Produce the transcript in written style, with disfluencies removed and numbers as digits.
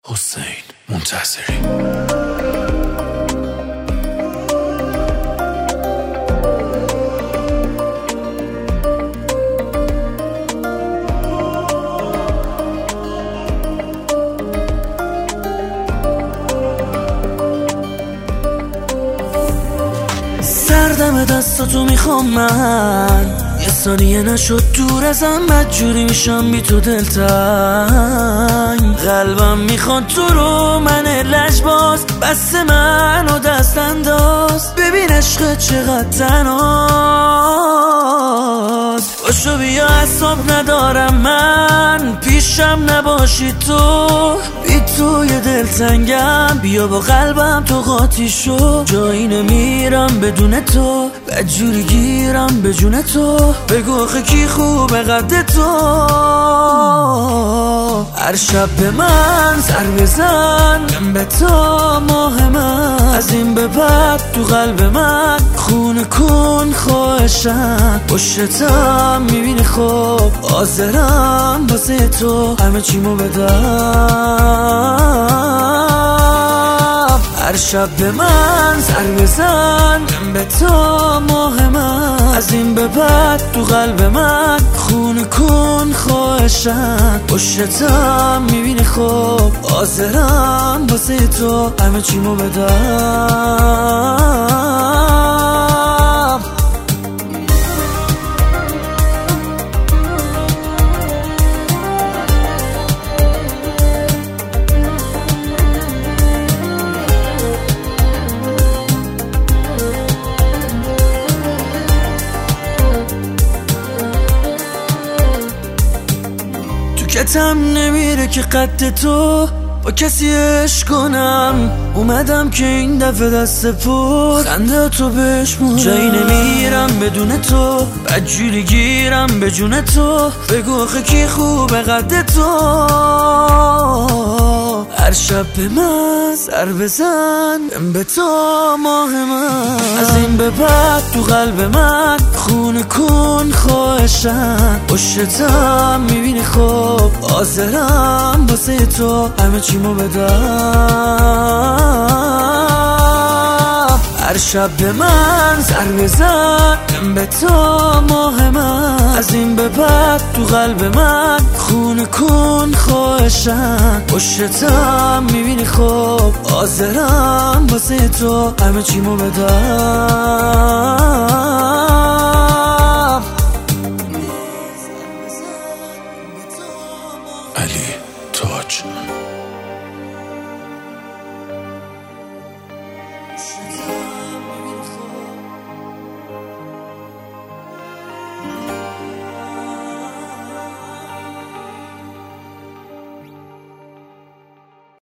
حسین منتصری. سردم دستاتو میخوام من، یه ثانیه نشد دور ازم، بدجوری میشم بی تو دلتنگ. قلبم میخواد تو رو، من لجباز، بس من و دست انداز. ببین عشق چقدر تنهاست، باشو بیا اعصاب ندارم من، پیشم نباشی تو، بی تو یه دلتنگم. بیا با قلبم تو قاطی شو، جایی نمیرم بدون تو، بدجوری گیرم به جون تو. بگو آخه کی خوبه قد تو، هر شب به من سر بزن، من به تو ماه من. از این به بعد تو قلب من خونه کن خواهشم، پشتم میبینی خوب حاضرم واسه تو همه چیمو بدم. هر شب به من سر بزن، من به تو ماه من. از این به بعد تو قلب من خونه کن خواهشم، پشتم میبینی خوب حاضرم واسه تو همه چیمو بدم. کتم نمیره که قد تو با کسی عشق کنم. اومدم که این دفعه دست پر خنده تو بشمونم، جایی نمیرم بدون تو، بدجوری گیرم به جون تو. بگو آخه کی خوبه قد تو، هر شب به من سر بزن، من به تو ماه من. از این به بعد تو قلب من خونه کن خواهشم، پشتم میبینی خوب حاضرم واسه تو همه چیمو بدم. هر شب به من سر بزن، من به تو ماه من. از این به بعد تو قلب من خونه کن خواهشم، پشتم میبینی خوب حاضرم واسه تو همه چیمو بدم. علی تاج.